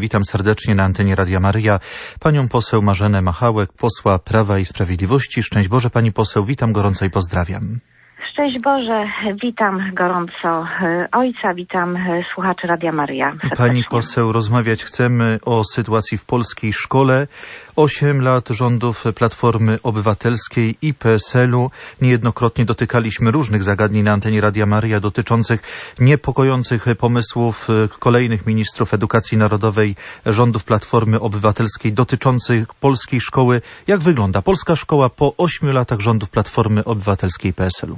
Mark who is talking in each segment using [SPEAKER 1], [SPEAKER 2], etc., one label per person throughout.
[SPEAKER 1] Witam serdecznie na antenie Radia Maryja panią poseł Marzenę Machałek, posła Prawa i Sprawiedliwości. Szczęść Boże pani poseł, witam gorąco i pozdrawiam.
[SPEAKER 2] Szczęść Boże, witam gorąco ojca, witam słuchaczy Radia Maryja. Serdecznie.
[SPEAKER 1] Pani poseł, rozmawiać chcemy o sytuacji w polskiej szkole. 8 lat rządów Platformy Obywatelskiej i PSL-u. Niejednokrotnie dotykaliśmy różnych zagadnień na antenie Radia Maryja dotyczących niepokojących pomysłów kolejnych ministrów edukacji narodowej rządów Platformy Obywatelskiej dotyczących polskiej szkoły. Jak wygląda polska szkoła po 8 latach rządów Platformy Obywatelskiej i PSL-u?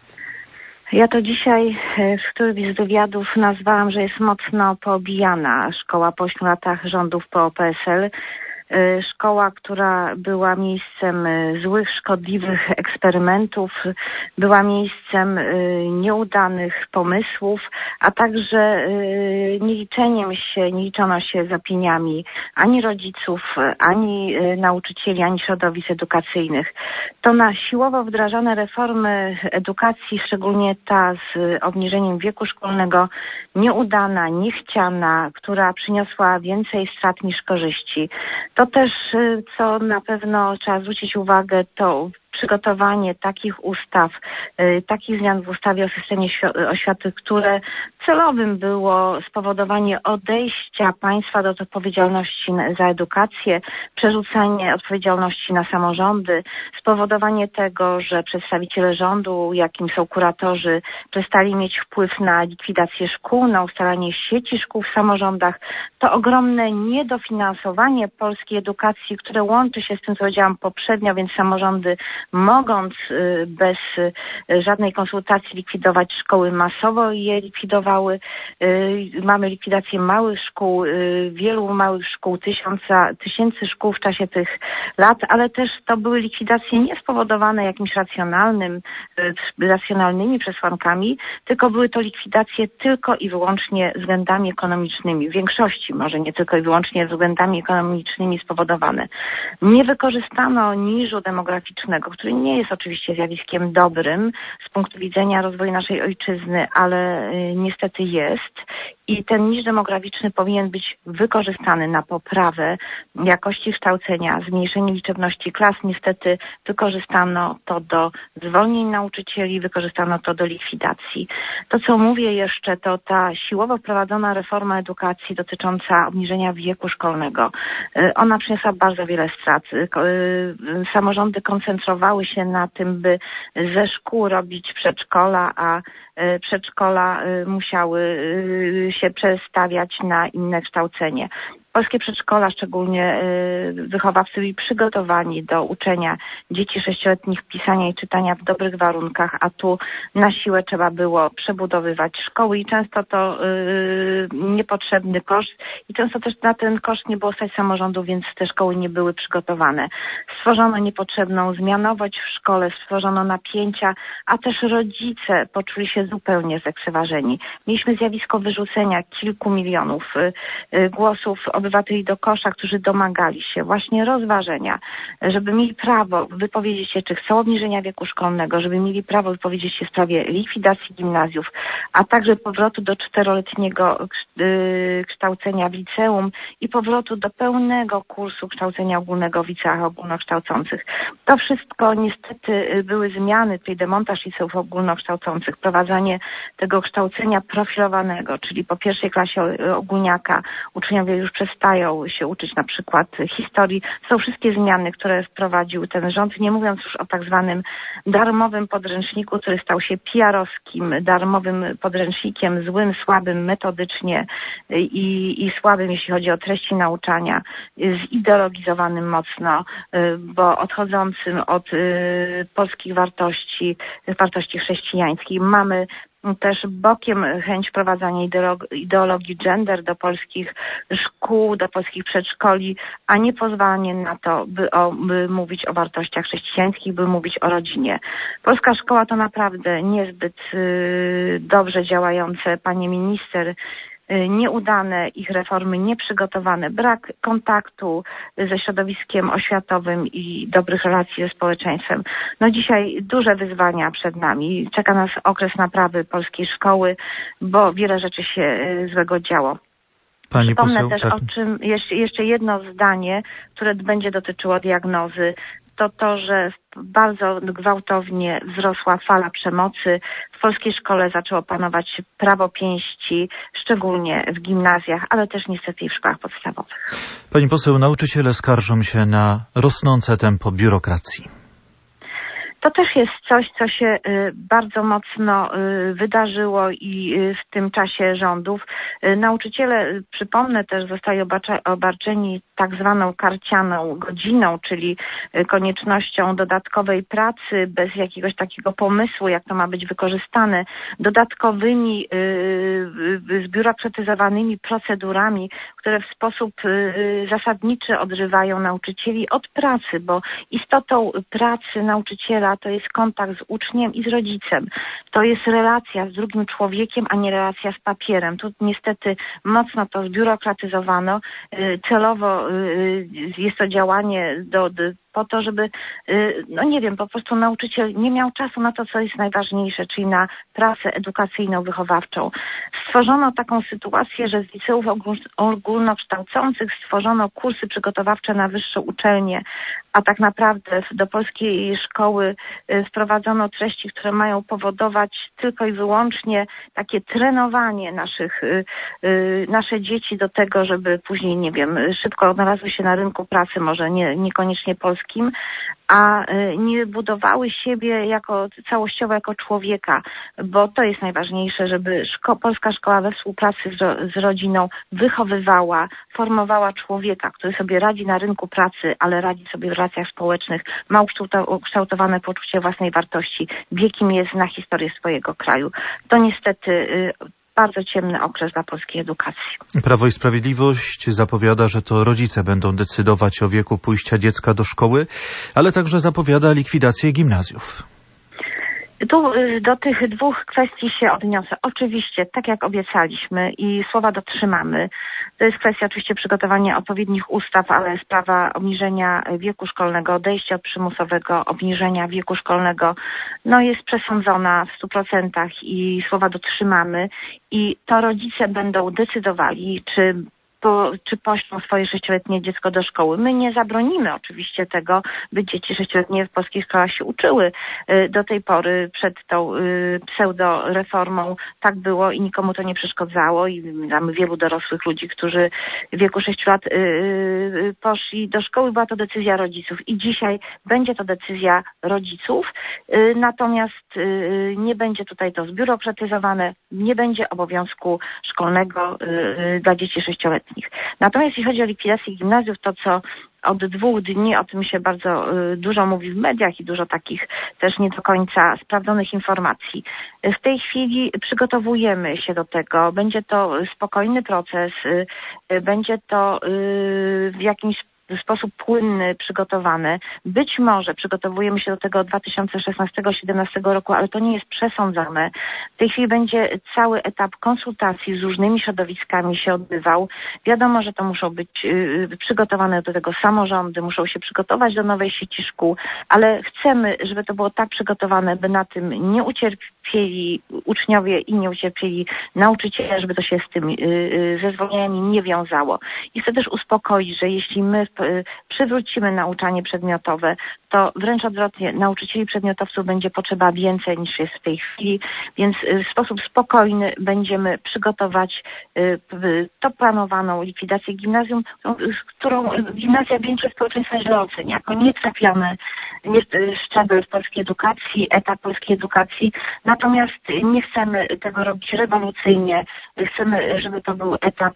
[SPEAKER 2] Ja to dzisiaj w którymś z wywiadów nazwałam, że jest mocno poobijana szkoła po 8 latach rządów po PSL. Szkoła, która była miejscem złych, szkodliwych eksperymentów, była miejscem nieudanych pomysłów, a także nie liczono się z opiniami ani rodziców, ani nauczycieli, ani środowisk edukacyjnych. To na siłowo wdrażane reformy edukacji, szczególnie ta z obniżeniem wieku szkolnego, nieudana, niechciana, która przyniosła więcej strat niż korzyści. To też, co na pewno trzeba zwrócić uwagę, to przygotowanie takich ustaw, takich zmian w ustawie o systemie oświaty, które celowym było spowodowanie odejścia państwa do odpowiedzialności za edukację, przerzucenie odpowiedzialności na samorządy, spowodowanie tego, że przedstawiciele rządu, jakim są kuratorzy, przestali mieć wpływ na likwidację szkół, na ustalanie sieci szkół w samorządach. To ogromne niedofinansowanie polskiej edukacji, które łączy się z tym, co powiedziałam poprzednio, więc samorządy mogąc bez żadnej konsultacji likwidować szkoły masowo i je likwidowały. Mamy likwidację małych szkół, wielu małych szkół, tysięcy szkół w czasie tych lat, ale też to były likwidacje nie spowodowane jakimś racjonalnymi przesłankami, tylko były to likwidacje tylko i wyłącznie względami ekonomicznymi. W większości może nie tylko i wyłącznie względami ekonomicznymi spowodowane. Nie wykorzystano niżu demograficznego, który nie jest oczywiście zjawiskiem dobrym z punktu widzenia rozwoju naszej ojczyzny, ale niestety jest. I ten niż demograficzny powinien być wykorzystany na poprawę jakości kształcenia, zmniejszenie liczebności klas. Niestety wykorzystano to do zwolnień nauczycieli, wykorzystano to do likwidacji. To, co mówię jeszcze, to ta siłowo wprowadzona reforma edukacji dotycząca obniżenia wieku szkolnego. Ona przyniosła bardzo wiele strat. Samorządy koncentrowały się na tym, by ze szkół robić przedszkola, a przedszkola musiały się przestawiać na inne kształcenie. Polskie przedszkola, szczególnie wychowawcy, byli przygotowani do uczenia dzieci 6-letnich pisania i czytania w dobrych warunkach, a tu na siłę trzeba było przebudowywać szkoły i często to niepotrzebny koszt i często też na ten koszt nie było stać samorządu, więc te szkoły nie były przygotowane. Stworzono niepotrzebną zmianowość w szkole, stworzono napięcia, a też rodzice poczuli się zupełnie zlekceważeni. Mieliśmy zjawisko wyrzucenia kilku milionów głosów obywateli do kosza, którzy domagali się właśnie rozważenia, żeby mieli prawo wypowiedzieć się, czy chcą obniżenia wieku szkolnego, żeby mieli prawo wypowiedzieć się w sprawie likwidacji gimnazjów, a także powrotu do 4-letniego kształcenia w liceum i powrotu do pełnego kursu kształcenia ogólnego w liceach ogólnokształcących. To wszystko niestety były zmiany, tej demontaż liceów ogólnokształcących, prowadzenie tego kształcenia profilowanego, czyli po pierwszej klasie ogólniaka uczniowie już przestają się uczyć na przykład historii. Są wszystkie zmiany, które wprowadził ten rząd, nie mówiąc już o tak zwanym darmowym podręczniku, który stał się PR-owskim, darmowym podręcznikiem, złym, słabym metodycznie i słabym, jeśli chodzi o treści nauczania, zideologizowanym mocno, bo odchodzącym od polskich wartości chrześcijańskich. Mamy też bokiem chęć wprowadzania ideologii gender do polskich szkół, do polskich przedszkoli, a nie pozwalanie na to, by mówić o wartościach chrześcijańskich, by mówić o rodzinie. Polska szkoła to naprawdę niezbyt dobrze działające, pani minister, nieudane ich reformy, nieprzygotowane, brak kontaktu ze środowiskiem oświatowym i dobrych relacji ze społeczeństwem. No dzisiaj duże wyzwania przed nami. Czeka nas okres naprawy polskiej szkoły, bo wiele rzeczy się złego działo. Przypomnę też o czym, jeszcze jedno zdanie, które będzie dotyczyło diagnozy. To, że bardzo gwałtownie wzrosła fala przemocy. W polskiej szkole zaczęło panować prawo pięści, szczególnie w gimnazjach, ale też niestety i w szkołach podstawowych.
[SPEAKER 1] Pani poseł, nauczyciele skarżą się na rosnące tempo biurokracji.
[SPEAKER 2] To też jest coś, co się bardzo mocno wydarzyło i w tym czasie rządów. Nauczyciele, przypomnę też, zostali obarczeni tak zwaną karcianą godziną, czyli koniecznością dodatkowej pracy bez jakiegoś takiego pomysłu, jak to ma być wykorzystane, dodatkowymi zbiurokratyzowanymi procedurami, które w sposób zasadniczy odrywają nauczycieli od pracy, bo istotą pracy nauczyciela to jest kontakt z uczniem i z rodzicem. To jest relacja z drugim człowiekiem, a nie relacja z papierem. Tu niestety mocno to zbiurokratyzowano. Celowo jest to działanie po to, żeby, po prostu nauczyciel nie miał czasu na to, co jest najważniejsze, czyli na pracę edukacyjną, wychowawczą. Stworzono taką sytuację, że z liceów ogólnokształcących stworzono kursy przygotowawcze na wyższe uczelnie, a tak naprawdę do polskiej szkoły wprowadzono treści, które mają powodować tylko i wyłącznie takie trenowanie nasze dzieci do tego, żeby później, szybko odnalazły się na rynku pracy, może niekoniecznie polskim, a nie budowały siebie całościowo jako człowieka, bo to jest najważniejsze, żeby polska szkoła we współpracy z rodziną wychowywała, formowała człowieka, który sobie radzi na rynku pracy, ale radzi sobie w relacjach społecznych, ma ukształtowane poczucie własnej wartości, wie kim jest, zna historię swojego kraju. To niestety bardzo ciemny okres dla polskiej edukacji.
[SPEAKER 1] Prawo i Sprawiedliwość zapowiada, że to rodzice będą decydować o wieku pójścia dziecka do szkoły, ale także zapowiada likwidację gimnazjów.
[SPEAKER 2] Tu do tych dwóch kwestii się odniosę. Oczywiście, tak jak obiecaliśmy i słowa dotrzymamy. To jest kwestia oczywiście przygotowania odpowiednich ustaw, ale sprawa obniżenia wieku szkolnego, odejścia od przymusowego obniżenia wieku szkolnego, jest przesądzona w 100% i słowa dotrzymamy. I to rodzice będą decydowali, czy poślą swoje 6-letnie dziecko do szkoły. My nie zabronimy oczywiście tego, by dzieci 6-letnie w polskich szkołach się uczyły. Do tej pory przed tą pseudoreformą tak było i nikomu to nie przeszkadzało i mamy wielu dorosłych ludzi, którzy w wieku 6 lat poszli do szkoły. Była to decyzja rodziców i dzisiaj będzie to decyzja rodziców, natomiast nie będzie tutaj to zbiurokratyzowane, nie będzie obowiązku szkolnego dla dzieci 6-letnich. Natomiast jeśli chodzi o likwidację gimnazjów, to co od 2 dni, o tym się bardzo dużo mówi w mediach i dużo takich też nie do końca sprawdzonych informacji. W tej chwili przygotowujemy się do tego. Będzie to spokojny proces, będzie to w jakimś sposób płynny przygotowany. Być może przygotowujemy się do tego od 2016-2017 roku, ale to nie jest przesądzone. W tej chwili będzie cały etap konsultacji z różnymi środowiskami się odbywał. Wiadomo, że to muszą być przygotowane do tego samorządy, muszą się przygotować do nowej sieci szkół, ale chcemy, żeby to było tak przygotowane, by na tym nie ucierpieli uczniowie i nie ucierpieli nauczyciele, żeby to się z tymi ze zwolnieniami nie wiązało. I chcę też uspokoić, że jeśli my przywrócimy nauczanie przedmiotowe, to wręcz odwrotnie, nauczycieli przedmiotowców będzie potrzeba więcej niż jest w tej chwili, więc w sposób spokojny będziemy przygotować to planowaną likwidację gimnazjum, którą gimnazja większość społeczeństwa źle ocenia, jako nietrafiony szczebel w polskiej edukacji, etap polskiej edukacji. Natomiast nie chcemy tego robić rewolucyjnie. Chcemy, żeby to był etap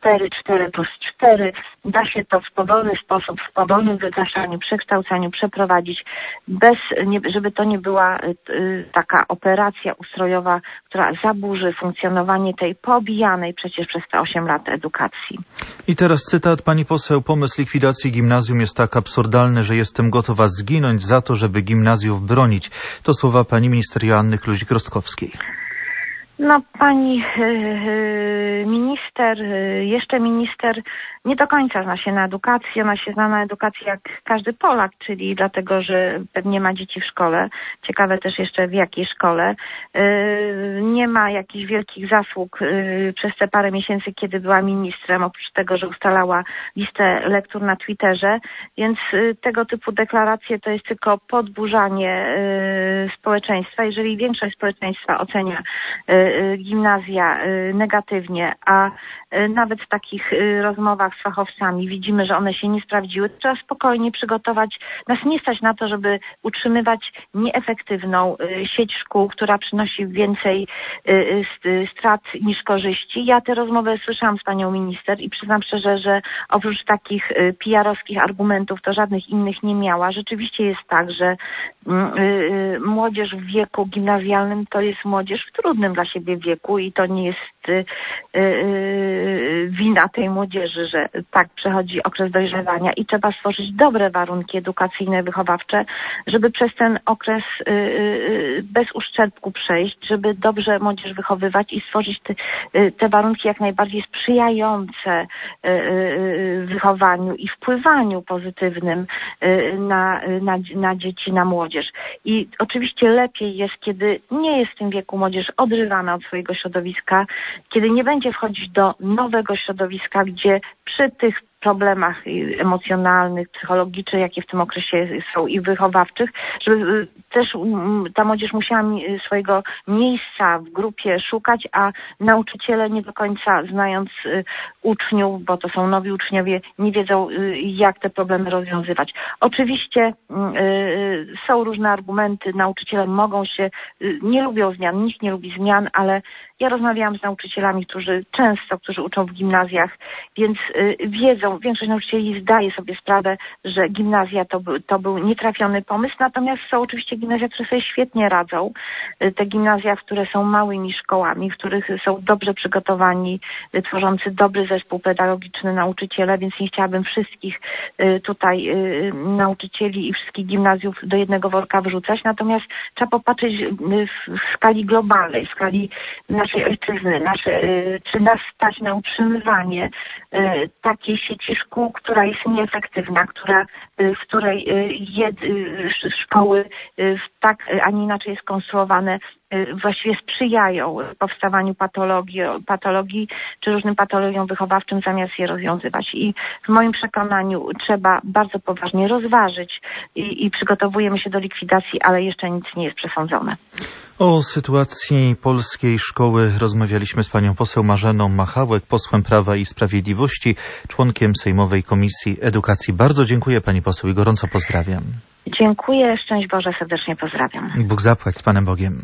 [SPEAKER 2] 4+4. Da się to w powolny sposób, w powolnym wygaszaniu, przekształcaniu przeprowadzić, żeby to nie była taka operacja ustrojowa, która zaburzy funkcjonowanie tej pobijanej przecież przez te 8 lat edukacji.
[SPEAKER 1] I teraz cytat pani poseł. Pomysł likwidacji gimnazjum jest tak absurdalny, że jestem gotowa zginąć za to, żeby gimnazjów bronić. To słowa pani minister Joanny Kluzik-Rostkowskiej.
[SPEAKER 2] No, pani minister, jeszcze minister nie do końca zna się na edukacji. Ona się zna na edukacji jak każdy Polak, czyli dlatego, że pewnie ma dzieci w szkole. Ciekawe też jeszcze w jakiej szkole. Nie ma jakichś wielkich zasług przez te parę miesięcy, kiedy była ministrem, oprócz tego, że ustalała listę lektur na Twitterze, więc tego typu deklaracje to jest tylko podburzanie społeczeństwa. Jeżeli większość społeczeństwa ocenia gimnazja negatywnie, a nawet w takich rozmowach z fachowcami widzimy, że one się nie sprawdziły, trzeba spokojnie przygotować. Nas nie stać na to, żeby utrzymywać nieefektywną sieć szkół, która przynosi więcej strat niż korzyści. Ja tę rozmowę słyszałam z panią minister i przyznam szczerze, że oprócz takich PR-owskich argumentów to żadnych innych nie miała. Rzeczywiście jest tak, że młodzież w wieku gimnazjalnym to jest młodzież w trudnym dla siebie wieku i to nie jest wina tej młodzieży, że tak przechodzi okres dojrzewania i trzeba stworzyć dobre warunki edukacyjne, wychowawcze, żeby przez ten okres bez uszczerbku przejść, żeby dobrze młodzież wychowywać i stworzyć te warunki jak najbardziej sprzyjające wychowaniu i wpływaniu pozytywnym na dzieci, na młodzież. I oczywiście lepiej jest, kiedy nie jest w tym wieku młodzież odrywana od swojego środowiska, kiedy nie będzie wchodzić do nowego środowiska, gdzie przy tych problemach emocjonalnych, psychologicznych, jakie w tym okresie są i wychowawczych, żeby też ta młodzież musiała swojego miejsca w grupie szukać, a nauczyciele nie do końca znając uczniów, bo to są nowi uczniowie, nie wiedzą jak te problemy rozwiązywać. Oczywiście są różne argumenty, nauczyciele nie lubią zmian, nikt nie lubi zmian, ale ja rozmawiałam z nauczycielami, którzy uczą w gimnazjach, więc wiedzą, większość nauczycieli zdaje sobie sprawę, że gimnazja to był nietrafiony pomysł, natomiast są oczywiście gimnazja, które sobie świetnie radzą. Te gimnazja, które są małymi szkołami, w których są dobrze przygotowani, tworzący dobry zespół pedagogiczny nauczyciele, więc nie chciałabym wszystkich tutaj nauczycieli i wszystkich gimnazjów do jednego worka wrzucać, natomiast trzeba popatrzeć w skali globalnej, w skali naszej ojczyzny, czy nas stać na utrzymywanie takiej sieci szkół, która jest nieefektywna, w której szkoły tak, a nie inaczej jest skonstruowane, właściwie sprzyjają powstawaniu patologii czy różnym patologiom wychowawczym, zamiast je rozwiązywać. I w moim przekonaniu trzeba bardzo poważnie rozważyć i przygotowujemy się do likwidacji, ale jeszcze nic nie jest przesądzone.
[SPEAKER 1] O sytuacji polskiej szkoły rozmawialiśmy z panią poseł Marzeną Machałek, posłem Prawa i Sprawiedliwości, członkiem Sejmowej Komisji Edukacji. Bardzo dziękuję pani poseł i gorąco pozdrawiam.
[SPEAKER 2] Dziękuję, szczęść Boże, serdecznie pozdrawiam.
[SPEAKER 1] Bóg zapłać, z Panem Bogiem.